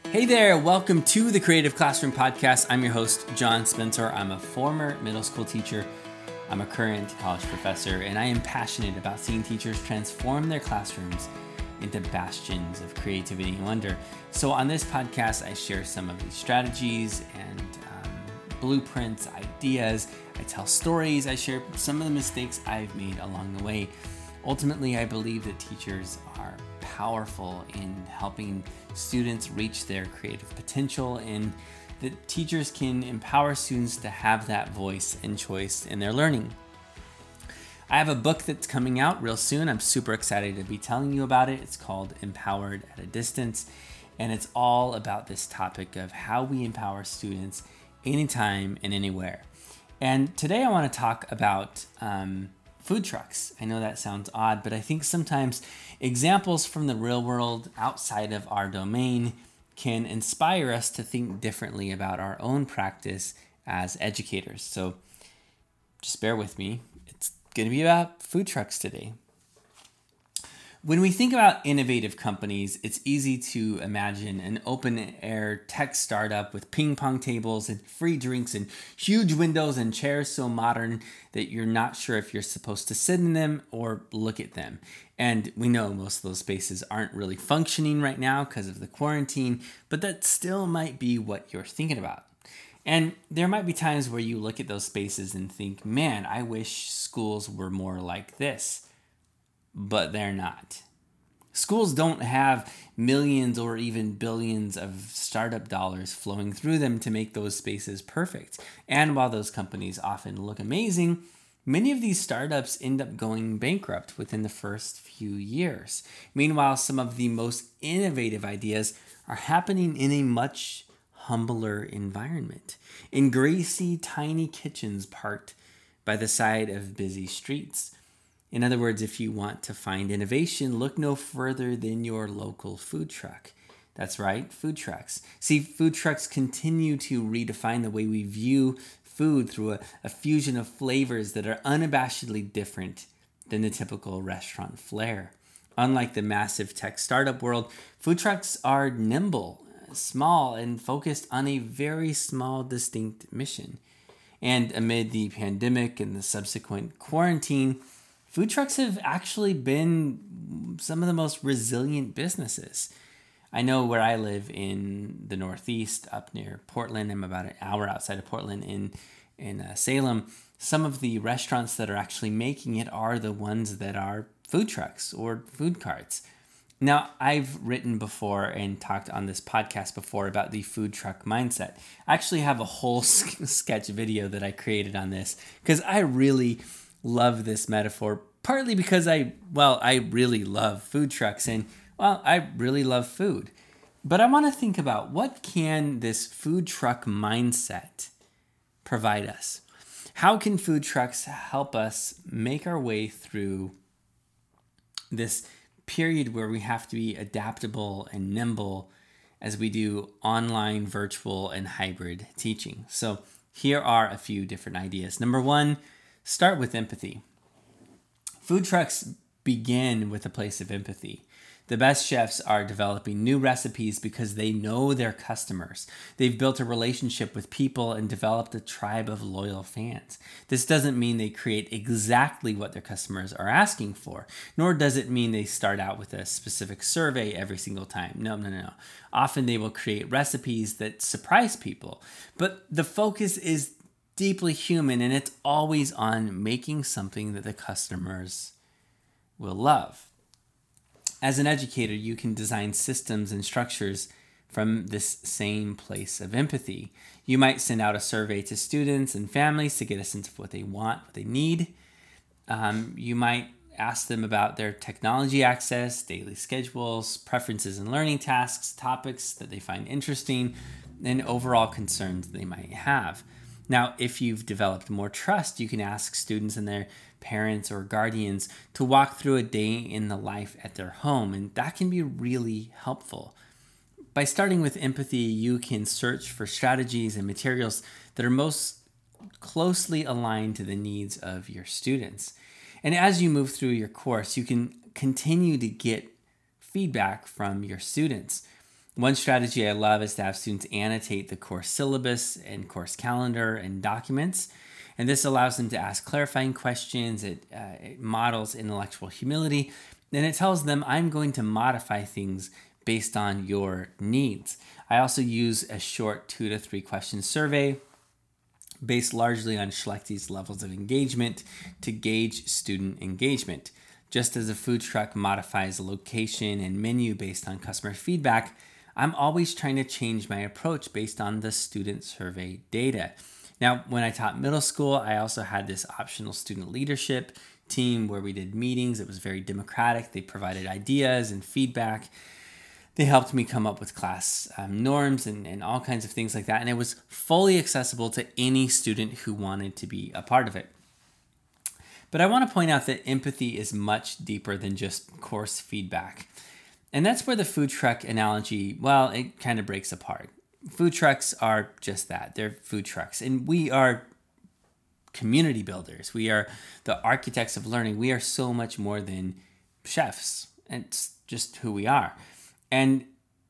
Hey there, welcome to the Creative Classroom Podcast. I'm your host, John Spencer. I'm a former middle school teacher. I'm a current college professor, and I am passionate about seeing teachers transform their classrooms into bastions of creativity and wonder. So on this podcast, I share some of these strategies and blueprints, ideas. I tell stories. I share some of the mistakes I've made along the way. Ultimately, I believe that teachers are powerful in helping students reach their creative potential, and that teachers can empower students to have that voice and choice in their learning. I have a book that's coming out real soon. I'm super excited to be telling you about it. It's called Empowered at a Distance, and it's all about this topic of how we empower students anytime and anywhere. And today I want to talk about food trucks. I know that sounds odd, but I think sometimes examples from the real world outside of our domain can inspire us to think differently about our own practice as educators. So just bear with me. It's going to be about food trucks today. When we think about innovative companies, it's easy to imagine an open-air tech startup with ping pong tables and free drinks and huge windows and chairs so modern that you're not sure if you're supposed to sit in them or look at them. And we know most of those spaces aren't really functioning right now because of the quarantine, but that still might be what you're thinking about. And there might be times where you look at those spaces and think, man, I wish schools were more like this. But they're not. Schools don't have millions or even billions of startup dollars flowing through them to make those spaces perfect. And while those companies often look amazing, many of these startups end up going bankrupt within the first few years. Meanwhile, some of the most innovative ideas are happening in a much humbler environment, in greasy, tiny kitchens parked by the side of busy streets. In other words, if you want to find innovation, look no further than your local food truck. That's right, food trucks. See, food trucks continue to redefine the way we view food through a fusion of flavors that are unabashedly different than the typical restaurant flair. Unlike the massive tech startup world, food trucks are nimble, small, and focused on a very small, distinct mission. And amid the pandemic and the subsequent quarantine, food trucks have actually been some of the most resilient businesses. I know where I live in the Northeast, up near Portland. I'm about an hour outside of Portland in Salem. Some of the restaurants that are actually making it are the ones that are food trucks or food carts. Now, I've written before and talked on this podcast before about the food truck mindset. I actually have a whole sketch video that I created on this because I really love this metaphor, partly because I really love food trucks and, I really love food. But I want to think about what can this food truck mindset provide us? How can food trucks help us make our way through this period where we have to be adaptable and nimble as we do online, virtual, and hybrid teaching? So here are a few different ideas. Number one, start with empathy. Food trucks begin with a place of empathy. The best chefs are developing new recipes because they know their customers. They've built a relationship with people and developed a tribe of loyal fans. This doesn't mean they create exactly what their customers are asking for, nor does it mean they start out with a specific survey every single time. No. Often they will create recipes that surprise people, but the focus is deeply human, and it's always on making something that the customers will love. As an educator, you can design systems and structures from this same place of empathy. You might send out a survey to students and families to get a sense of what they want, what they need. You might ask them about their technology access, daily schedules, preferences in learning tasks, topics that they find interesting, and overall concerns they might have. Now, if you've developed more trust, you can ask students and their parents or guardians to walk through a day in the life at their home, and that can be really helpful. By starting with empathy, you can search for strategies and materials that are most closely aligned to the needs of your students. And as you move through your course, you can continue to get feedback from your students. One strategy I love is to have students annotate the course syllabus and course calendar and documents. And this allows them to ask clarifying questions. It models intellectual humility. And it tells them, I'm going to modify things based on your needs. I also use a short 2 to 3 question survey based largely on Schlechty's levels of engagement to gauge student engagement. Just as a food truck modifies location and menu based on customer feedback, I'm always trying to change my approach based on the student survey data. Now, when I taught middle school, I also had this optional student leadership team where we did meetings. It was very democratic. They provided ideas and feedback. They helped me come up with class norms and all kinds of things like that. And it was fully accessible to any student who wanted to be a part of it. But I want to point out that empathy is much deeper than just course feedback. And that's where the food truck analogy, well, it kind of breaks apart. Food trucks are just that. They're food trucks. And we are community builders. We are the architects of learning. We are so much more than chefs. It's just who we are. And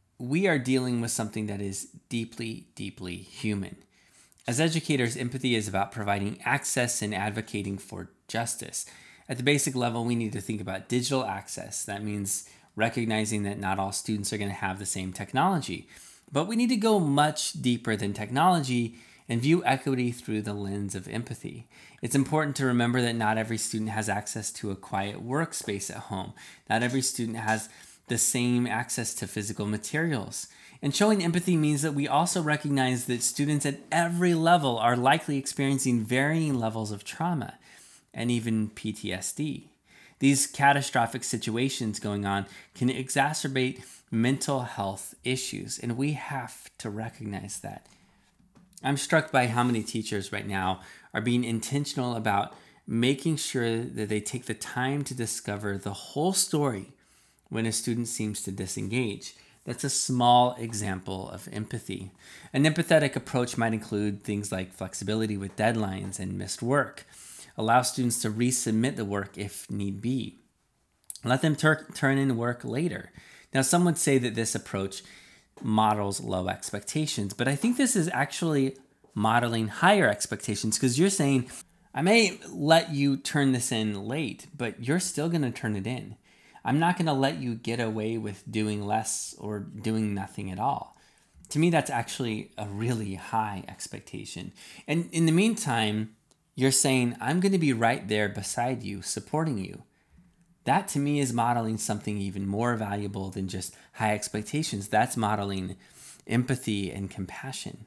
we are dealing with something that is deeply, deeply human. As educators, empathy is about providing access and advocating for justice. At the basic level, we need to think about digital access. That means recognizing that not all students are going to have the same technology. But we need to go much deeper than technology and view equity through the lens of empathy. It's important to remember that not every student has access to a quiet workspace at home. Not every student has the same access to physical materials. And showing empathy means that we also recognize that students at every level are likely experiencing varying levels of trauma and even PTSD. These catastrophic situations going on can exacerbate mental health issues, and we have to recognize that. I'm struck by how many teachers right now are being intentional about making sure that they take the time to discover the whole story when a student seems to disengage. That's a small example of empathy. An empathetic approach might include things like flexibility with deadlines and missed work. Allow students to resubmit the work if need be. Let them turn in work later. Now, some would say that this approach models low expectations, but I think this is actually modeling higher expectations because you're saying, I may let you turn this in late, but you're still going to turn it in. I'm not going to let you get away with doing less or doing nothing at all. To me, that's actually a really high expectation. And in the meantime, you're saying, I'm going to be right there beside you, supporting you. That to me is modeling something even more valuable than just high expectations. That's modeling empathy and compassion.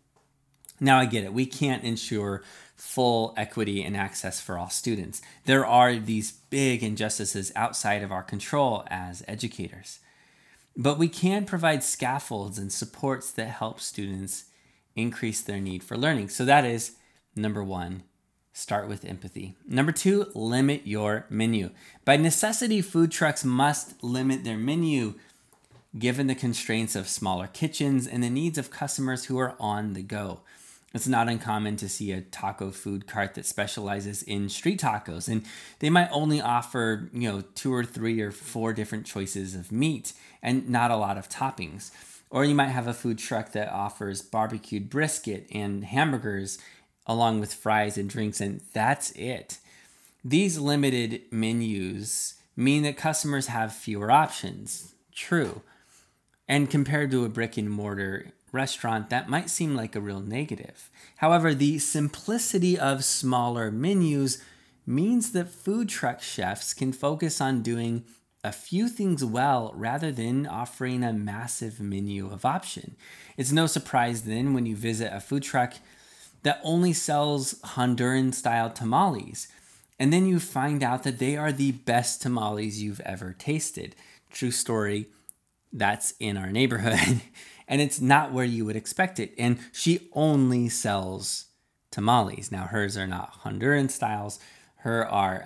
Now I get it. We can't ensure full equity and access for all students. There are these big injustices outside of our control as educators. But we can provide scaffolds and supports that help students increase their need for learning. So that is number 1. Start with empathy. Number 2, limit your menu. By necessity, food trucks must limit their menu given the constraints of smaller kitchens and the needs of customers who are on the go. It's not uncommon to see a taco food cart that specializes in street tacos, and they might only offer, 2 or 3 or 4 different choices of meat and not a lot of toppings. Or you might have a food truck that offers barbecued brisket and hamburgers along with fries and drinks, and that's it. These limited menus mean that customers have fewer options. True. And compared to a brick and mortar restaurant, that might seem like a real negative. However, the simplicity of smaller menus means that food truck chefs can focus on doing a few things well rather than offering a massive menu of option. It's no surprise then when you visit a food truck that only sells Honduran-style tamales. And then you find out that they are the best tamales you've ever tasted. True story, that's in our neighborhood. And it's not where you would expect it. And she only sells tamales. Now, hers are not Honduran styles. Her are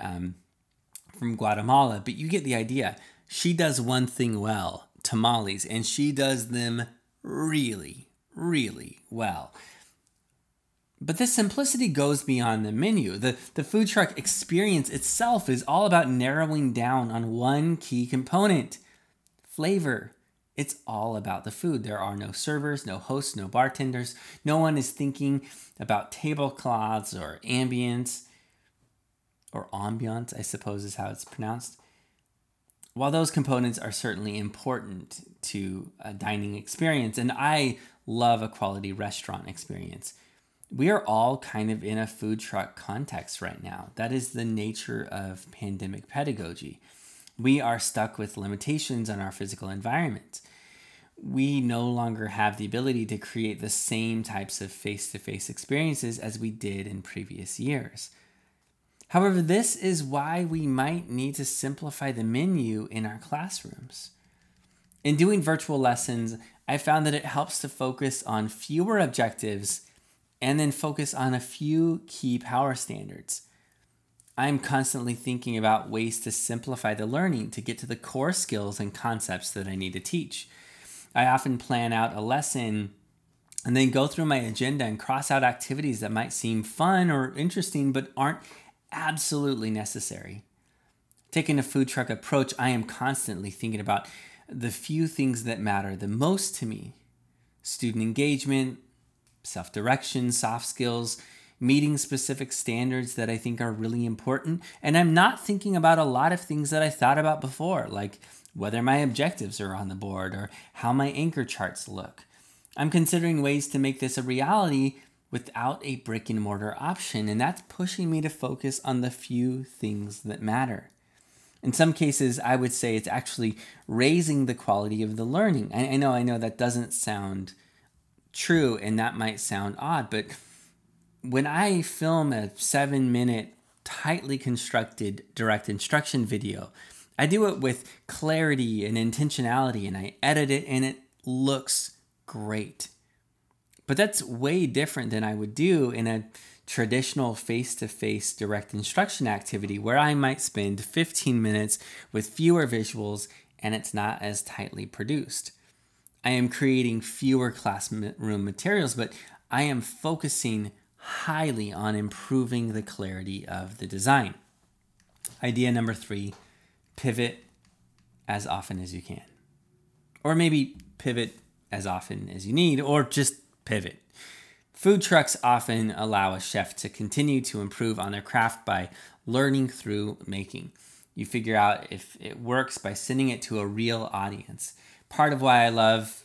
from Guatemala. But you get the idea. She does one thing well, tamales. And she does them really, really well. But this simplicity goes beyond the menu. The food truck experience itself is all about narrowing down on one key component: flavor. It's all about the food. There are no servers, no hosts, no bartenders. No one is thinking about tablecloths or ambience, or ambiance, I suppose is how it's pronounced. While those components are certainly important to a dining experience, and I love a quality restaurant experience, we are all kind of in a food truck context right now. That is the nature of pandemic pedagogy. We are stuck with limitations on our physical environment. We no longer have the ability to create the same types of face-to-face experiences as we did in previous years. However, this is why we might need to simplify the menu in our classrooms. In doing virtual lessons, I found that it helps to focus on fewer objectives and then focus on a few key power standards. I'm constantly thinking about ways to simplify the learning to get to the core skills and concepts that I need to teach. I often plan out a lesson and then go through my agenda and cross out activities that might seem fun or interesting but aren't absolutely necessary. Taking a food truck approach, I am constantly thinking about the few things that matter the most to me: student engagement, self-direction, soft skills, meeting specific standards that I think are really important. And I'm not thinking about a lot of things that I thought about before, like whether my objectives are on the board or how my anchor charts look. I'm considering ways to make this a reality without a brick and mortar option, and that's pushing me to focus on the few things that matter. In some cases, I would say it's actually raising the quality of the learning. I know that doesn't sound true, and that might sound odd, but when I film a 7-minute, tightly constructed direct instruction video, I do it with clarity and intentionality, and I edit it, and it looks great. But that's way different than I would do in a traditional face-to-face direct instruction activity where I might spend 15 minutes with fewer visuals and it's not as tightly produced. I am creating fewer classroom materials, but I am focusing highly on improving the clarity of the design. Idea number 3, pivot as often as you can. Or maybe pivot as often as you need, or just pivot. Food trucks often allow a chef to continue to improve on their craft by learning through making. You figure out if it works by sending it to a real audience. Part of why I love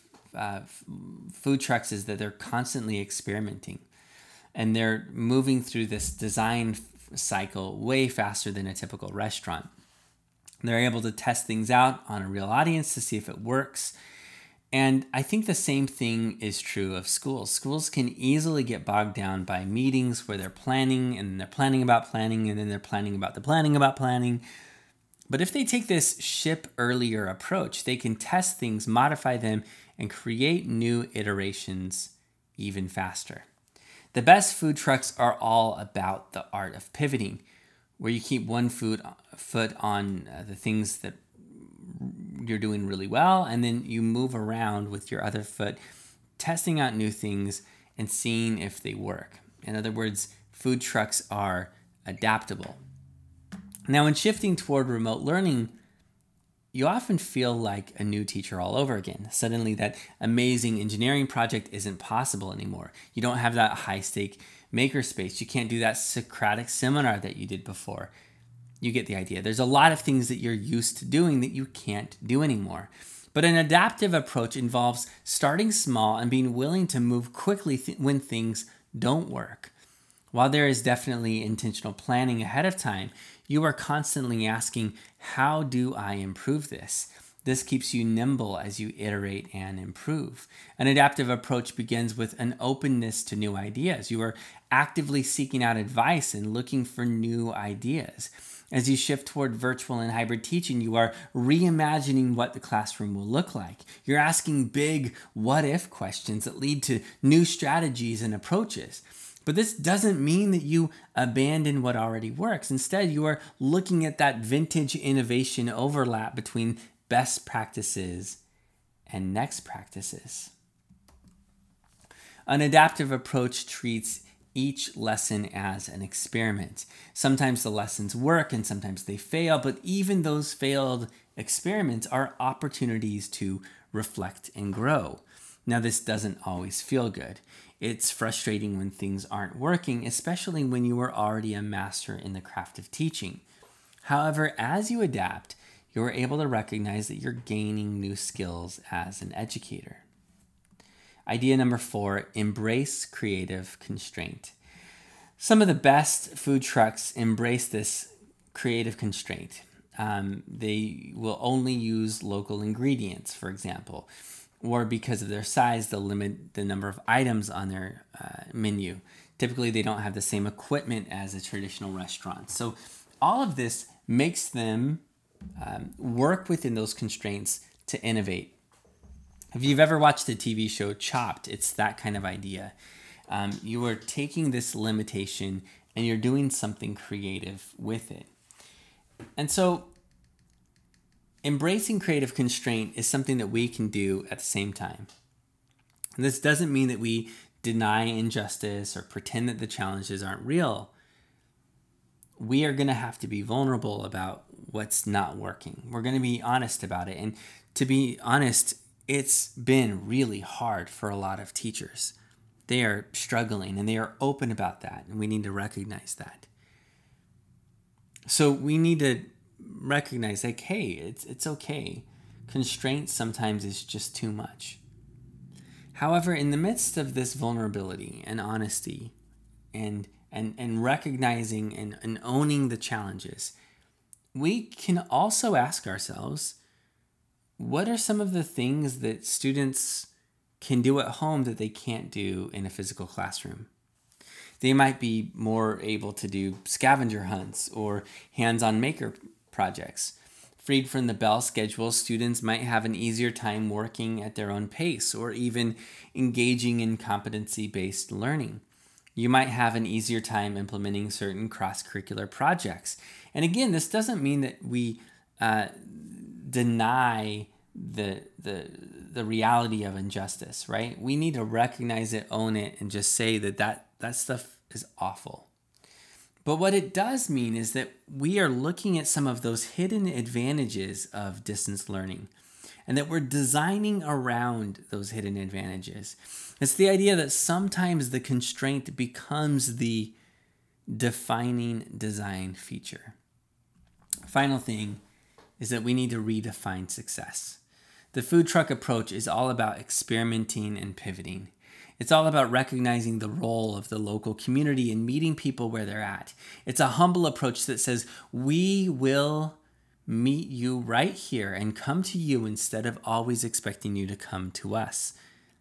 food trucks is that they're constantly experimenting, and they're moving through this design cycle way faster than a typical restaurant. They're able to test things out on a real audience to see if it works. And I think the same thing is true of schools. Schools can easily get bogged down by meetings where they're planning, and they're planning about planning, and then they're planning about the planning about planning. But if they take this ship earlier approach, they can test things, modify them, and create new iterations even faster. The best food trucks are all about the art of pivoting, where you keep one foot on the things that you're doing really well, and then you move around with your other foot, testing out new things and seeing if they work. In other words, food trucks are adaptable. Now, in shifting toward remote learning, you often feel like a new teacher all over again. Suddenly, that amazing engineering project isn't possible anymore. You don't have that high-stake makerspace. You can't do that Socratic seminar that you did before. You get the idea. There's a lot of things that you're used to doing that you can't do anymore. But an adaptive approach involves starting small and being willing to move quickly when things don't work. While there is definitely intentional planning ahead of time, you are constantly asking, how do I improve this? This keeps you nimble as you iterate and improve. An adaptive approach begins with an openness to new ideas. You are actively seeking out advice and looking for new ideas. As you shift toward virtual and hybrid teaching, you are reimagining what the classroom will look like. You're asking big what-if questions that lead to new strategies and approaches. But this doesn't mean that you abandon what already works. Instead, you are looking at that vintage innovation overlap between best practices and next practices. An adaptive approach treats each lesson as an experiment. Sometimes the lessons work and sometimes they fail, but even those failed experiments are opportunities to reflect and grow. Now, this doesn't always feel good. It's frustrating when things aren't working, especially when you are already a master in the craft of teaching. However, as you adapt, you're able to recognize that you're gaining new skills as an educator. Idea number 4, embrace creative constraint. Some of the best food trucks embrace this creative constraint. They will only use local ingredients, for example, or because of their size, they'll limit the number of items on their menu. Typically, they don't have the same equipment as a traditional restaurant. So all of this makes them work within those constraints to innovate. If you've ever watched the TV show Chopped, it's that kind of idea. You are taking this limitation and you're doing something creative with it. And so embracing creative constraint is something that we can do at the same time. And this doesn't mean that we deny injustice or pretend that the challenges aren't real. We are going to have to be vulnerable about what's not working. We're going to be honest about it. And to be honest, it's been really hard for a lot of teachers. They are struggling and they are open about that, and we need to recognize that. So we need to recognize, like, hey, it's okay. Constraint sometimes is just too much. However, in the midst of this vulnerability and honesty and recognizing and owning the challenges, we can also ask ourselves, what are some of the things that students can do at home that they can't do in a physical classroom? They might be more able to do scavenger hunts or hands-on maker projects. Freed from the bell schedule, students might have an easier time working at their own pace or even engaging in competency-based learning. You might have an easier time implementing certain cross-curricular projects. And again, this doesn't mean that we deny the reality of injustice, right? We need to recognize it, own it, and just say that stuff is awful. But what it does mean is that we are looking at some of those hidden advantages of distance learning and that we're designing around those hidden advantages. It's the idea that sometimes the constraint becomes the defining design feature. Final thing is that we need to redefine success. The food truck approach is all about experimenting and pivoting. It's all about recognizing the role of the local community and meeting people where they're at. It's a humble approach that says, we will meet you right here and come to you instead of always expecting you to come to us.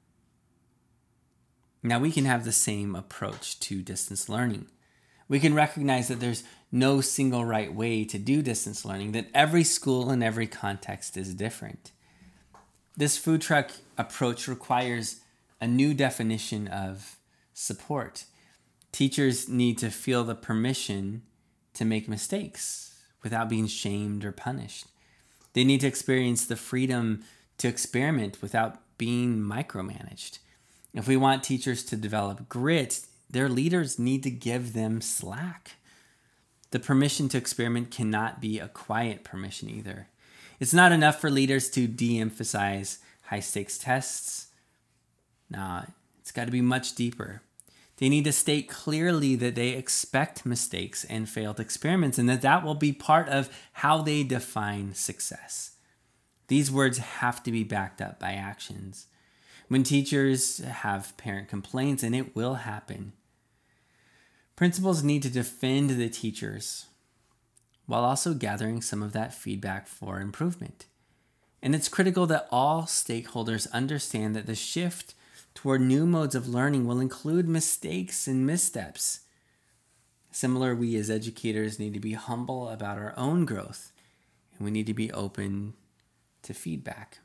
Now, we can have the same approach to distance learning. We can recognize that there's no single right way to do distance learning, that every school and every context is different. This food truck approach requires a new definition of support. Teachers need to feel the permission to make mistakes without being shamed or punished. They need to experience the freedom to experiment without being micromanaged. If we want teachers to develop grit, their leaders need to give them slack. The permission to experiment cannot be a quiet permission either. It's not enough for leaders to de-emphasize high-stakes tests. Nah, it's got to be much deeper. They need to state clearly that they expect mistakes and failed experiments and that will be part of how they define success. These words have to be backed up by actions. When teachers have parent complaints, and it will happen, principals need to defend the teachers while also gathering some of that feedback for improvement. And it's critical that all stakeholders understand that the shift toward new modes of learning will include mistakes and missteps. Similar, we as educators need to be humble about our own growth, and we need to be open to feedback.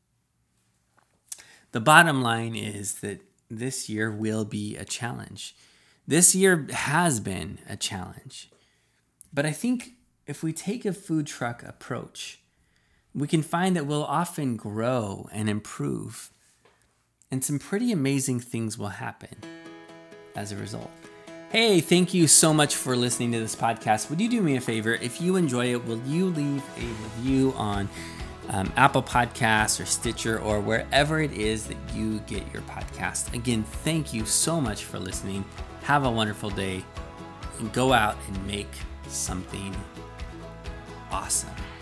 The bottom line is that this year will be a challenge. This year has been a challenge. But I think if we take a food truck approach, we can find that we'll often grow and improve. And some pretty amazing things will happen as a result. Hey, thank you so much for listening to this podcast. Would you do me a favor? If you enjoy it, will you leave a review on Apple Podcasts or Stitcher or wherever it is that you get your podcast? Again, thank you so much for listening. Have a wonderful day and go out and make something awesome.